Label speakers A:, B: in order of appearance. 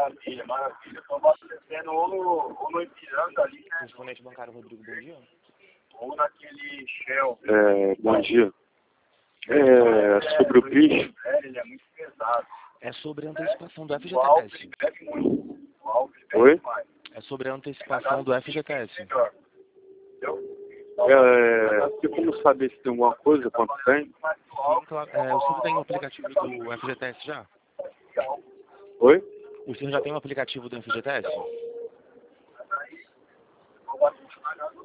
A: Maravilha, maravilha. Estou abastecendo ou no Ipiranga ali, né?
B: Correspondente bancário Rodrigo, bom dia.
A: Ou naquele Shell.
C: Bom dia. Sobre o bicho.
A: Ele é muito pesado.
B: É sobre a antecipação do
A: O álcool ele
B: FGTS.
A: bebe muito. O álcool ele bebe
C: Oi?
A: demais.
B: É sobre a antecipação do FGTS.
A: Melhor. Entendeu?
C: Tem como saber se tem alguma coisa, quanto tem?
B: Claro, o senhor tem o aplicativo do FGTS já?
C: Oi?
B: O senhor já tem o aplicativo do FGTS?